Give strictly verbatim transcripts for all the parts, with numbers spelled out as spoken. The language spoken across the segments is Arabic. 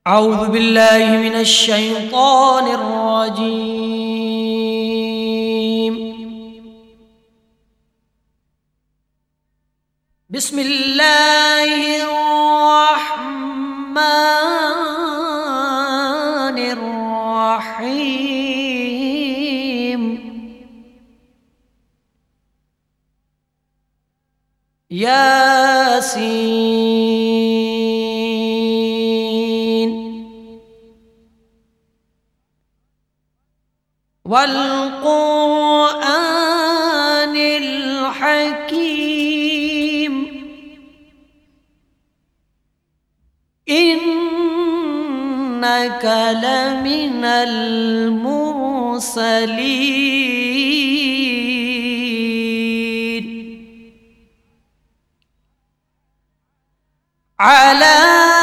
أعوذ بالله من الشيطان الرجيم. بسم الله الرحمن الرحيم. ياسين والقرآن الحكيم إنك لمن المرسلين على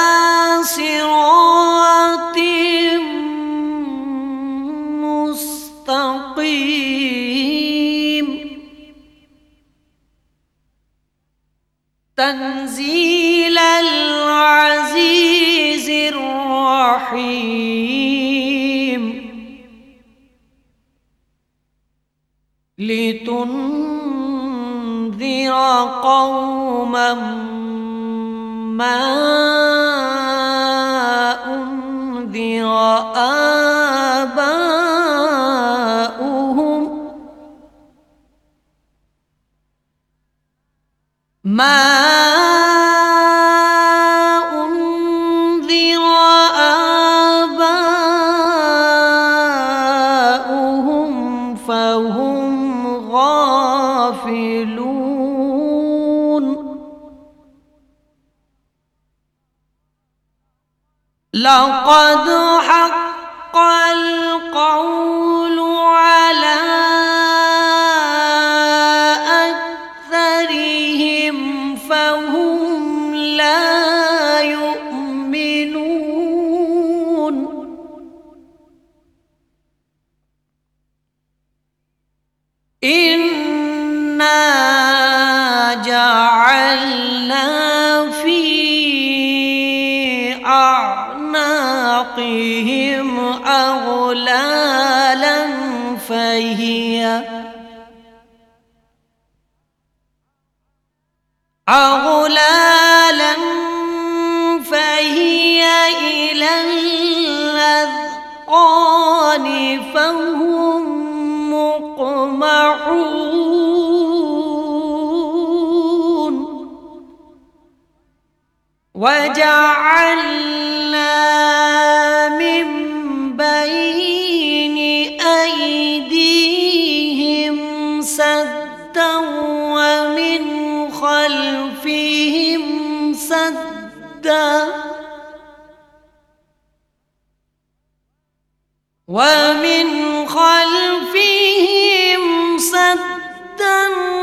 صراط مستقيم تنزيل العزيز الرحيم لتنذر قوما ما أنذر آباؤهم ما أنذر آباؤهم فهم غافلون لقد حق القول على أكثرهم فهم لا يؤمنون إنا جعلنا في أعناقهم أغلالا فهي أغلالا فهي إلى الأذقان فهم مقمحون وجعلنا من بين أيديهم سدا ومن خلفهم سدا ومن خلفهم سدا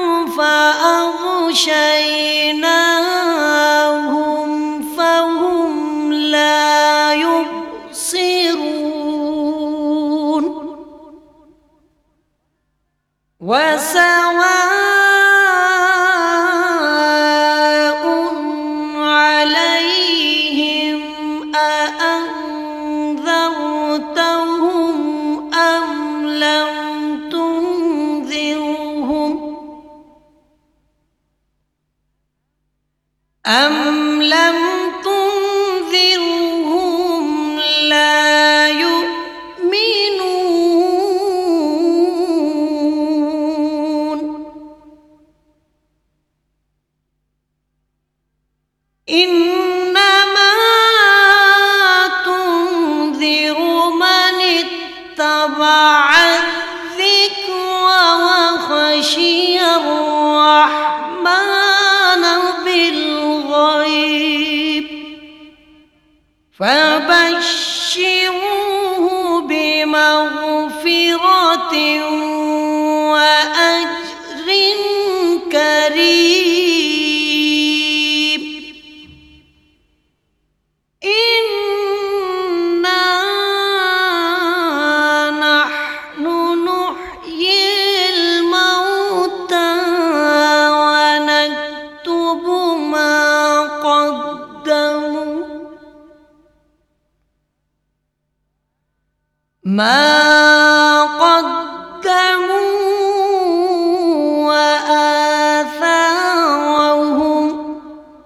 فأغشيناهم فهم لا يبصرون وسواء عليهم أأنذرتهم أم لم تنذرهم أم لم تنذرهم لا يؤمنون إنما تنذر من اتبع الذكر وخشي الرحمن بالغيب فبشروه بمغفرة وأجر كريم إنا نحن نحيي الموتى ونكتب ما قدموا ما قدموا وآثارهم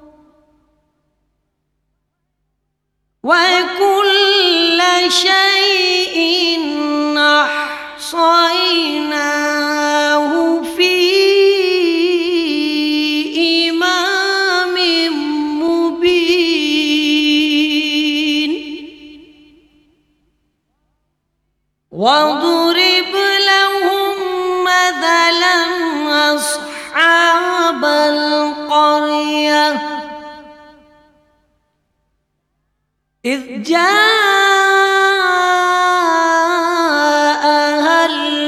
وكل شيء أحصيناه في إمام مبين واضرب لهم مثلا أصحاب القرية إذ جاءها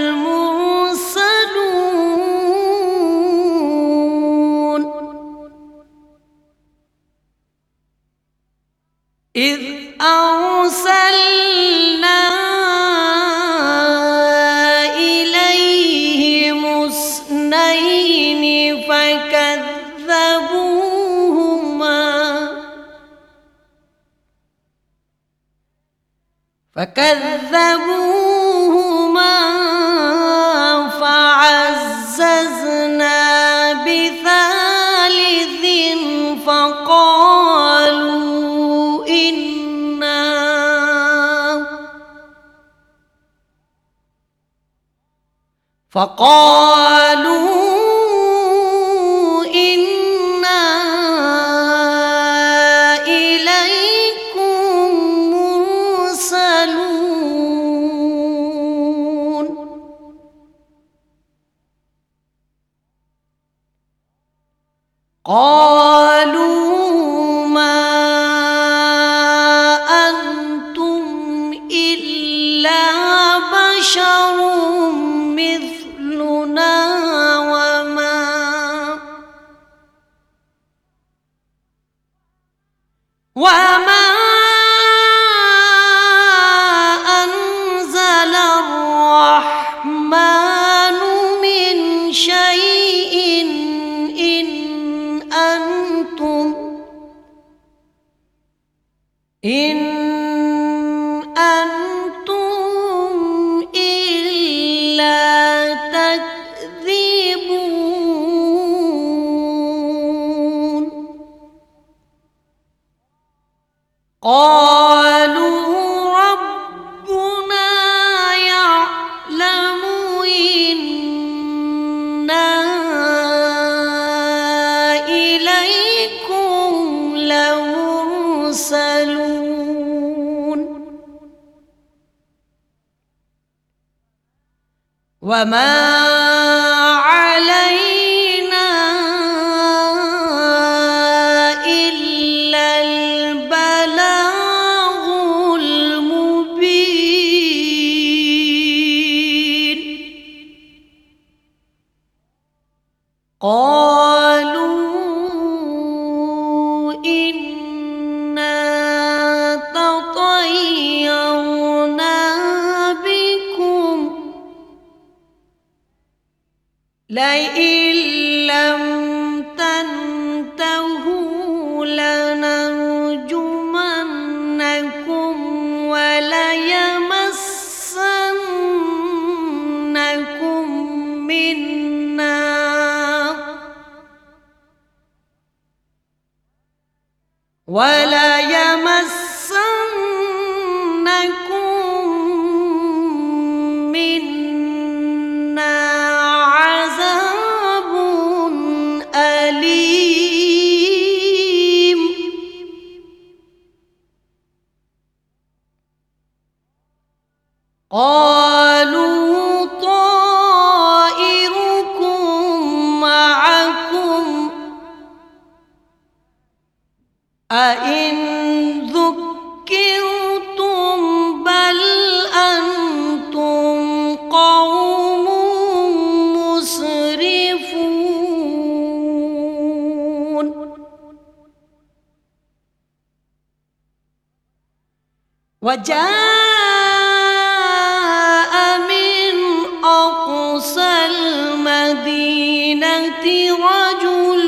المرسلون إذ أرسلنا إليهم اثنين فكذبوهما فكذبوهما فعززنا بثالث فقالوا إنا فقالوا إنا إليكم مرسلون قالوا ما أنتم إلا بشر مثلنا وما وما أنزل الرحمن من شيء إن أنتم إن أنتم إلا تكذبون قالوا ربنا يعلم إنا إليكم لمرسلون وما علينا إلا البلاغ المبين قالوا إنا تطيرنا بكم لئن لم تنتهوا لنرجمنكم وليمسنكم منا وليمسنكم منا عذاب أليم قالوا طائركم معكم أئن ذكرتم بل أنتم قوم مسرفون وجاء من أقصى المدينة رجل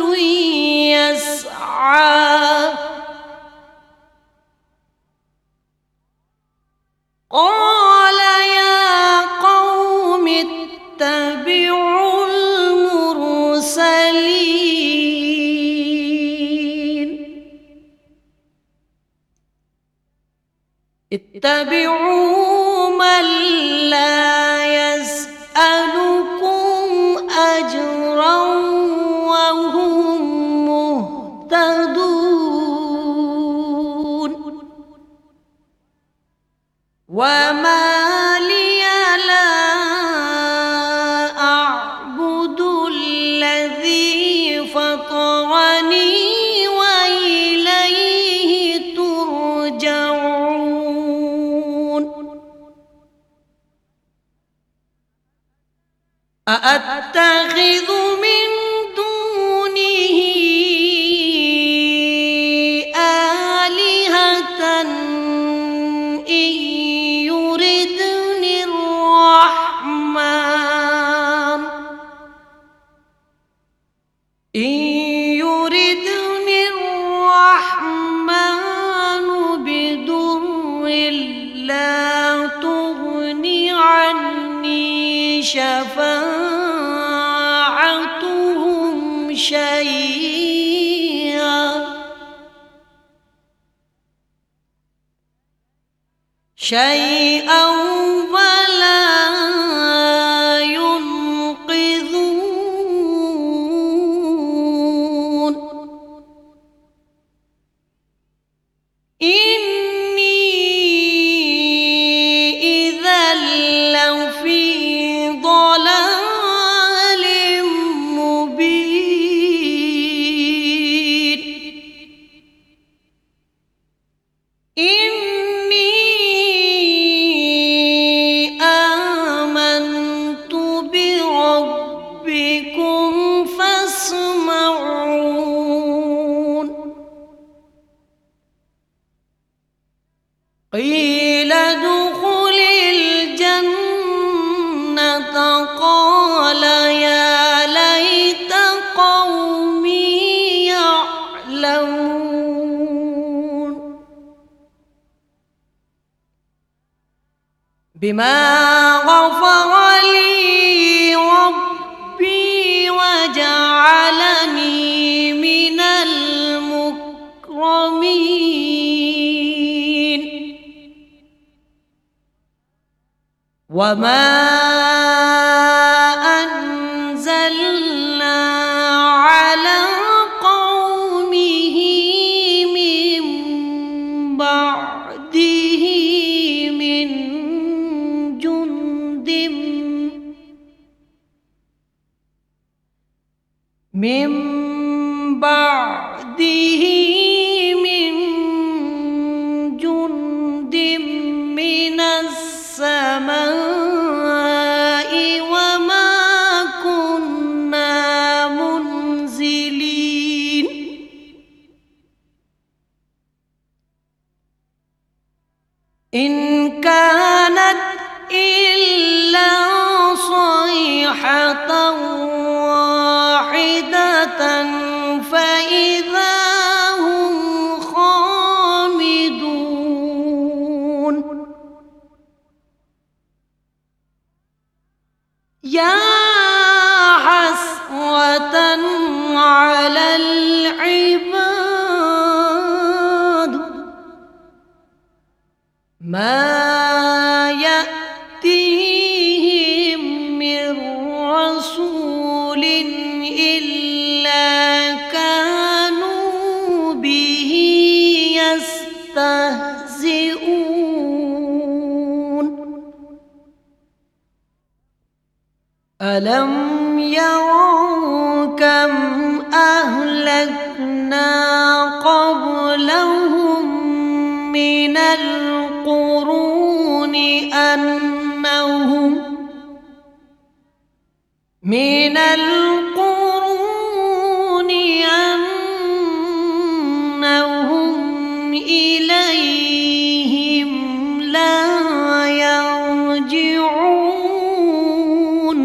يسعى قال اتبعوا من لا يسألكم أجرا وهم مهتدون وما لي لا أعبد الذي فطرني وإليه ترجعون أأتخذ من دونه آلهة إن يردني الرحمن إن يردني الرحمن بضر لا تغن عني شفاعتهم شيئا شيئا ولا ينقذون إني إذا لفي ضلال مبين إني آمنت بربكم فاسمعون قيل ادخل الجنة قال يا ليت قومي يعلمون بما غفر لي ربي وجعلني من المكرمين وما أنزلنا على قومه من بعده من جند من بعده من جند من السماء وما كنا منزلين إن كانت إلا صيحة واحدة فإذا هم خامدون يا حسرة على العباد ما يأتيهم من رسول إلا كانوا به يستهزئون ألم يروا كم أهلكنا قبلهم من القرون أنهم من القرون أنهم إليهم لا يرجعون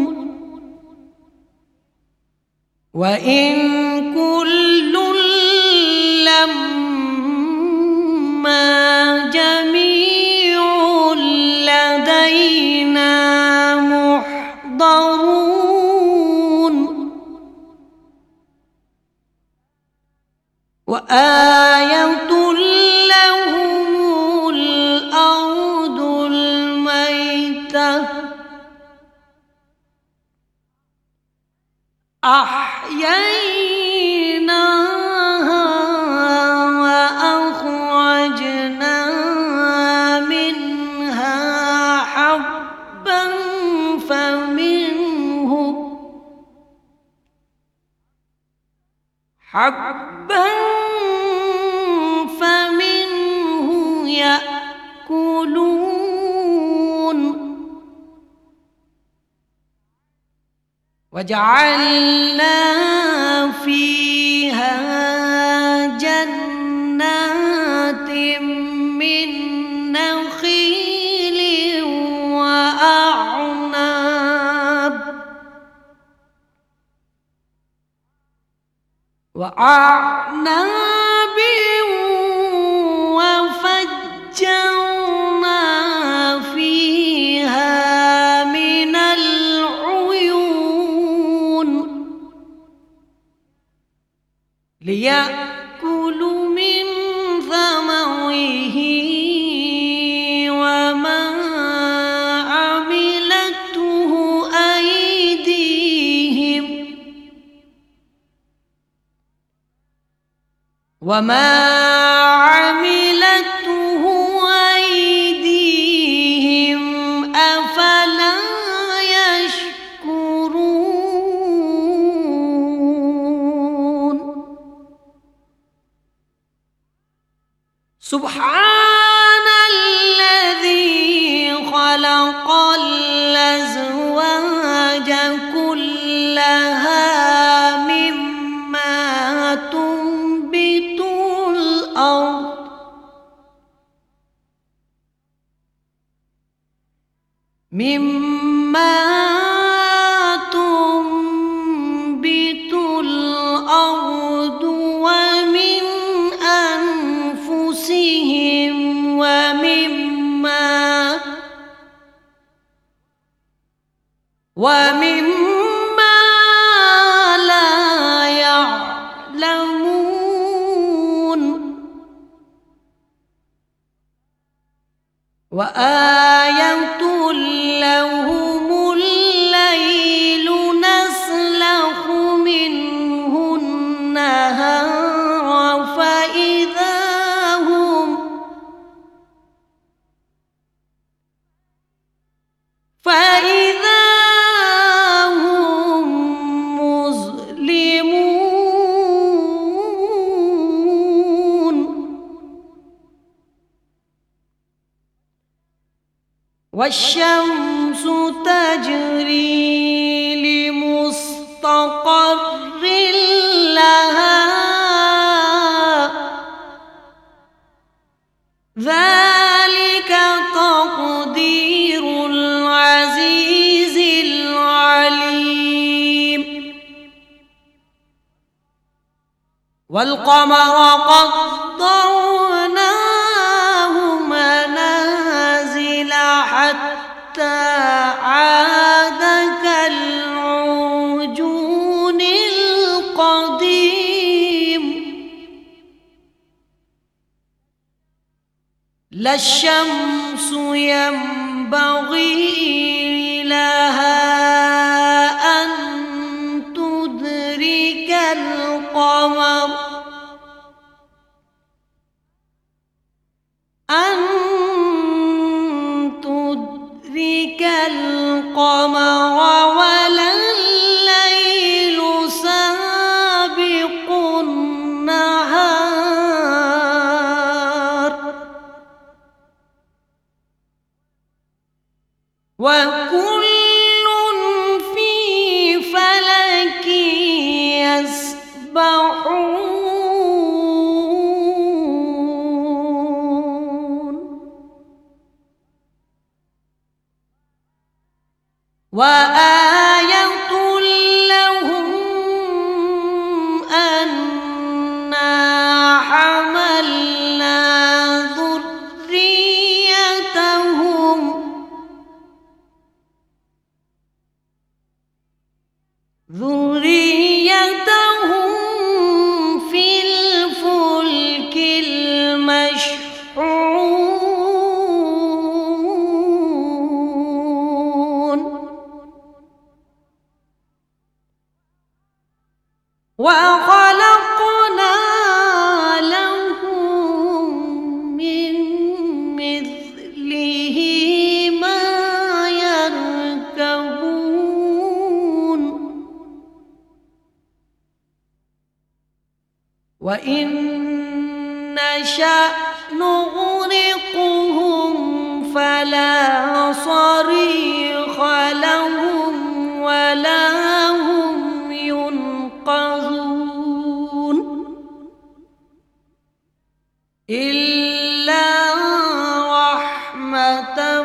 وإن كل لما جميع لدينا محضرون وآية لهم الأرض أحييناها وأخرجنا منها حبا فمنه حبا فمنه يأكلون وجعلنا فيها جنات من نخيل وأعناب وأعناب وفجرنا فيها من العيون ليأكلوا من ثمره وما عملته أيديهم وما عملته أيديهم أفلا يشكرون سبحان الذي خلق الأزواج كلها مما تنبت الأرض مما تنبت الأرض ومن أنفسهم ومما ومما لا يعلمون وآية لهم الليل نسلخ منه النهار فإذا هم فإذا هم مظلمون والشمس تجري لمستقر لها ذلك تقدير العزيز العليم والقمر قدرناه منازل حتى عاد كالعرجون القديم لا الشمس ينبغي لها أن تدرك القمر أن تدرك القمر ولا الليل سابق النهار وكل في فلك يسبحون وآية لهم أنا حملنا ذريتهم ذريتهم في الفلك المشحون. وخلقنا لهم من مثله ما يركبون وإن نشأ نغرقهم فلا صريخ لهم ولا هم ينقذون إلا رحمة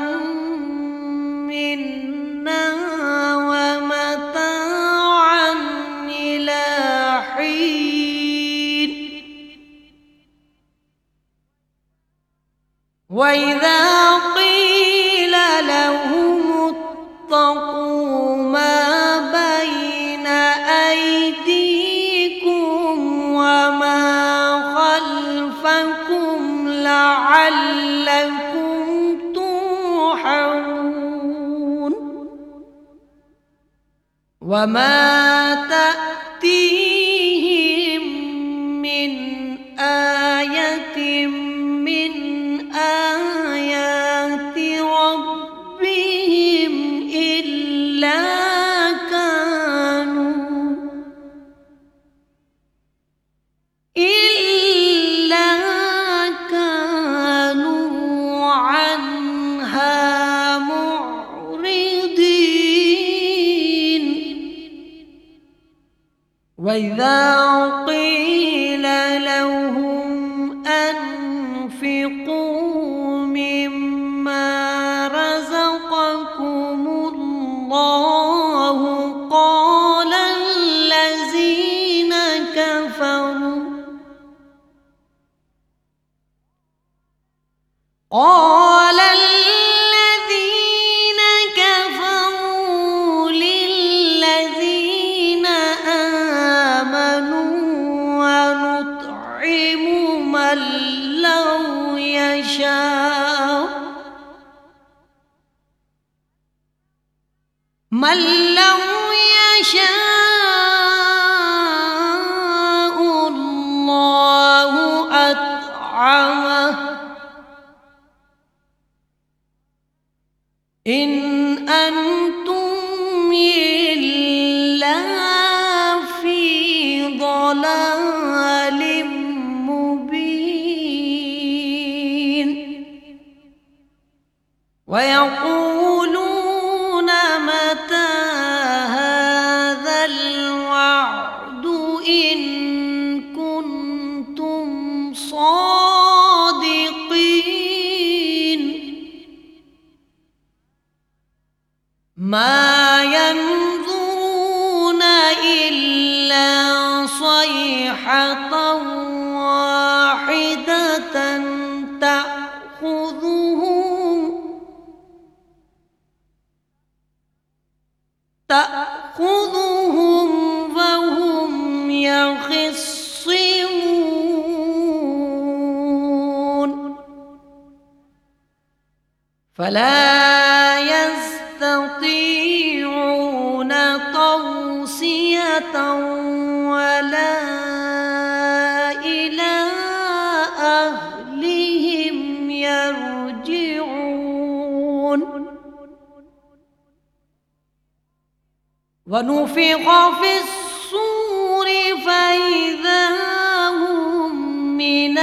منا ومتاعا إلى حين وإذا قيل لهم اتقوا ما بين أيديكم وما خلفكم لعلكم ترحمون وما تأتيهم من آية من آيات ربهم إلا كانوا إلا كانوا عنها معرضين وإذا قيل لهم أنفقوا مما رزقكم الله قال الذين كفروا قال الذين كفروا للذين آمنوا ونطعم من لو يشاء من لو يشاء الله أطعمه إن أنتم إلا في ضلال مبين ويقولون متى هذا الوعد إن كنتم صادقين ما ينظرون إلا صيحة واحدة تأخذهم تأخذهم وهم يخصمون فلا يستطيعون توصية ولا إلى أهلهم يرجعون ونفخ في الصور فإذا هم من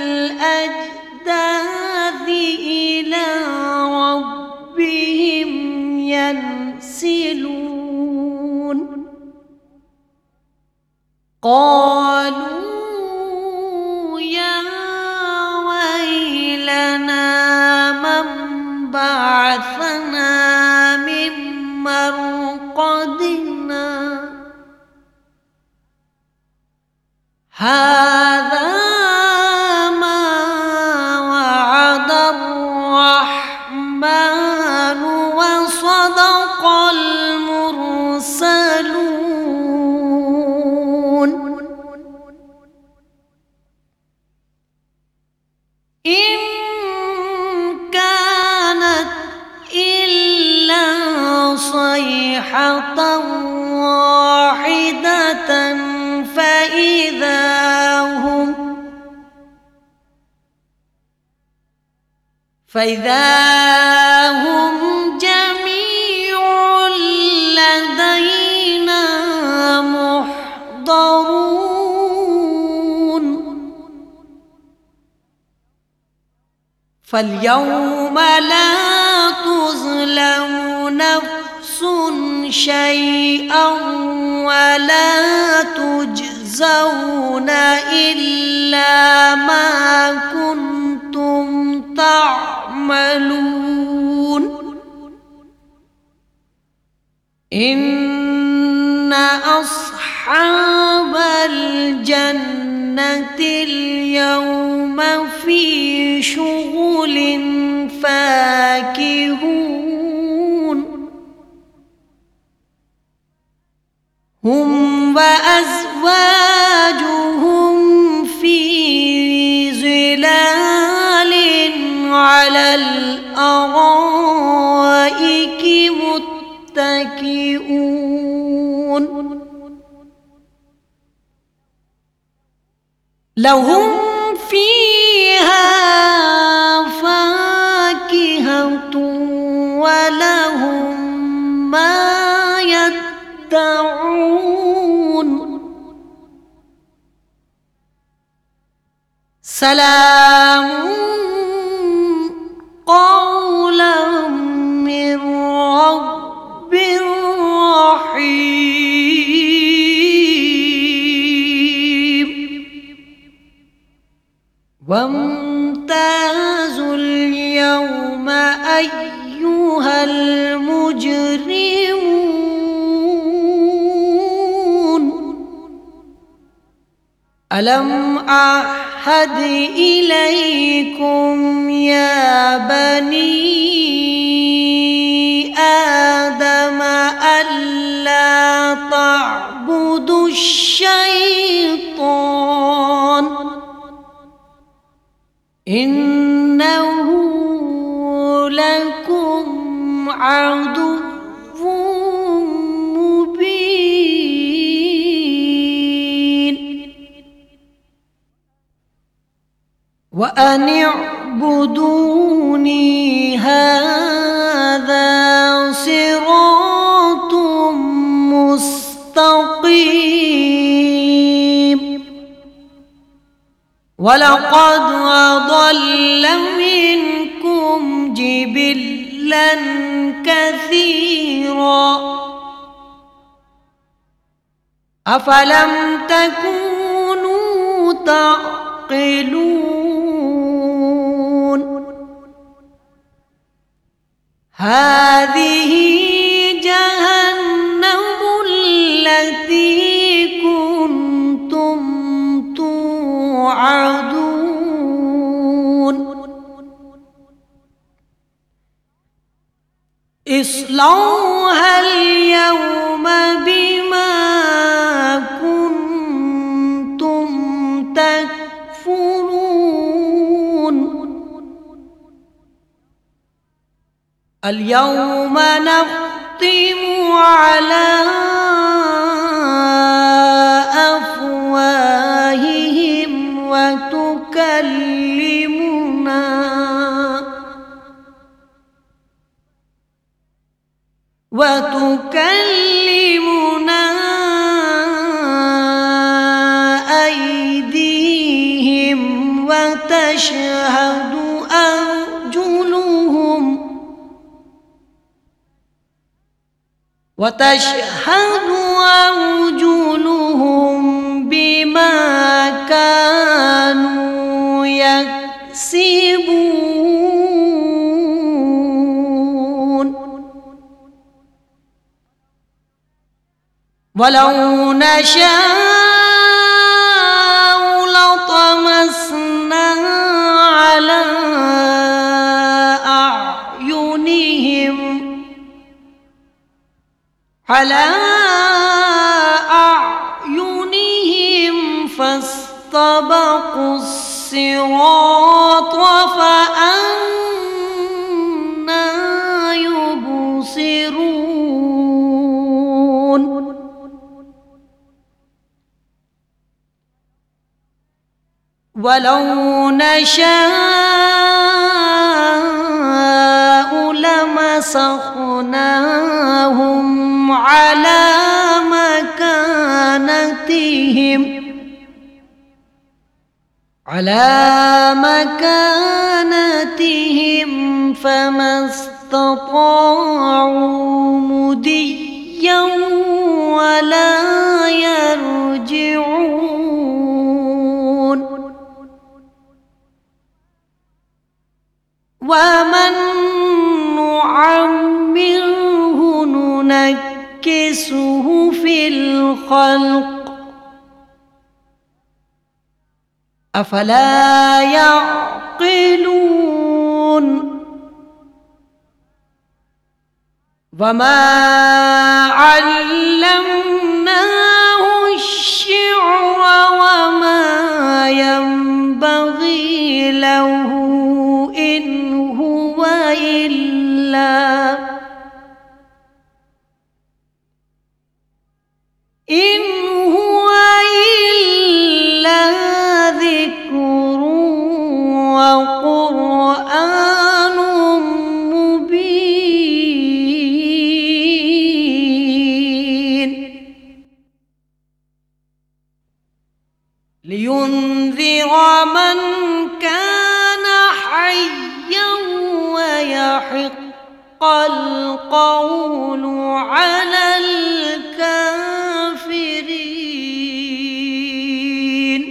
الأجداث إلى ربهم ينسلون قالوا يا ويلنا من بعثنا من مرقدنا هذا ما وعد الرحمن وصدق المرسلون إن كانت إلا صيحة واحدة فإذا هم جميع لدينا محضرون فاليوم لا تظلم نفس شيئا ولا تجزون إلا ما كنتم تعملون إن أصحاب الجنة اليوم في شغل فاكهون هم وأزواجهم في ظلال على الأرائك متكئون لهم فيها فاكهة ولهم ما يدعون سلام قولا من رب رحيم وامتازوا اليوم أيها المجرمون ألم أعهد إليكم يا بني آدم ألا تعبدوا الشيطان إنه لكم عدو وأن اعبدوني هذا صراط مستقيم ولقد أضل منكم جبلا كثيرا أفلم تكونوا تعقلون هذه جهنم التي كنتم توعدون اصلوها اليوم بما كنتم تكفرون اليوم نختم على أفواههم وتكلمنا وتكلمنا أيديهم وتشهد أرجلهم وتشهد أرجلهم بما كانوا يكسبون ولو نشاء لطمسنا على أعينهم على أعينهم فاستبقوا الصراط فأنى يبصرون ولو نشاء مسخناهم على مكانتهم على مكانتهم فما استطاعوا مديا ولا يرجعون ومن نعمره ننكسه في الخلق أفلا يعقلون وما علمناه الشعر وما ينبغي له إن هو إلا إن هو إلا ذكر وقرآن مبين لينذر من كان حيا ويحق القول على الكافرين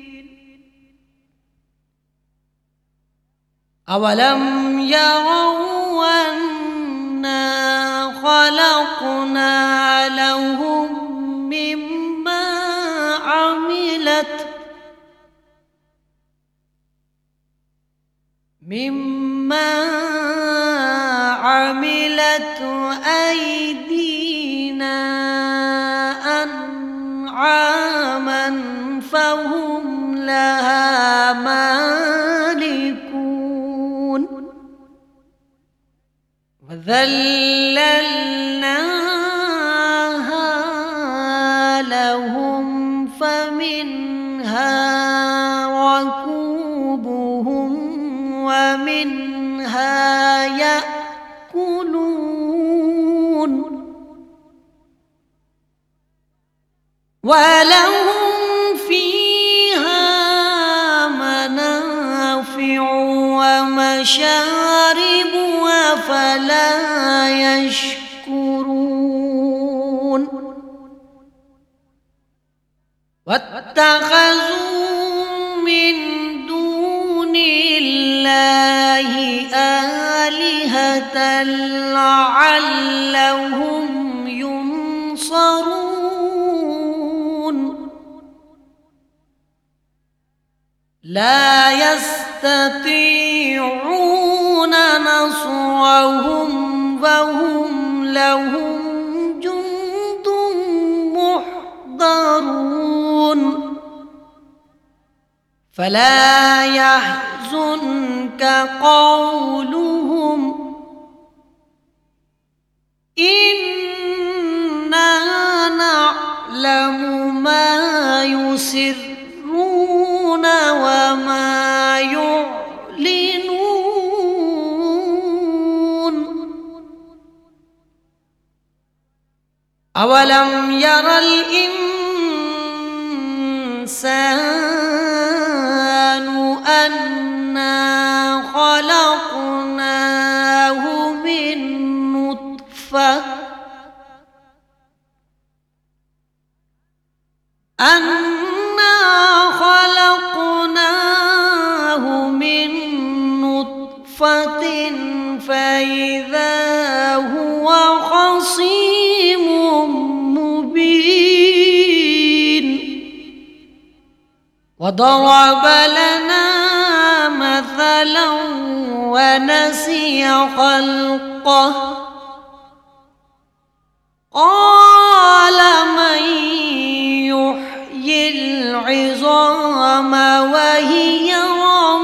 أولم يروا أنا خلقنا لهم مما عملت مما عملت أيدينا أنعاما فهم لها مالكون وذللناها لهم فمنها ركوبهم ومنها يأكلون ولهم فيها منافع ومشارب أفلا يشكرون واتخذوا من دون الله آلهة لعلهم ينصرون لا يستطيعون نصرهم وهم لهم جند محضرون فلا يحزنك قولهم إنا نعلم ما يسرون وما يعلنون أولم ير الإنسان أنا خلقناه من نطفة أنا خلقناه من نطفة فإذا هو خصيم مبين وضرب لنا مثلا ونسي خلقه قال من يحيي العظام وهي رميم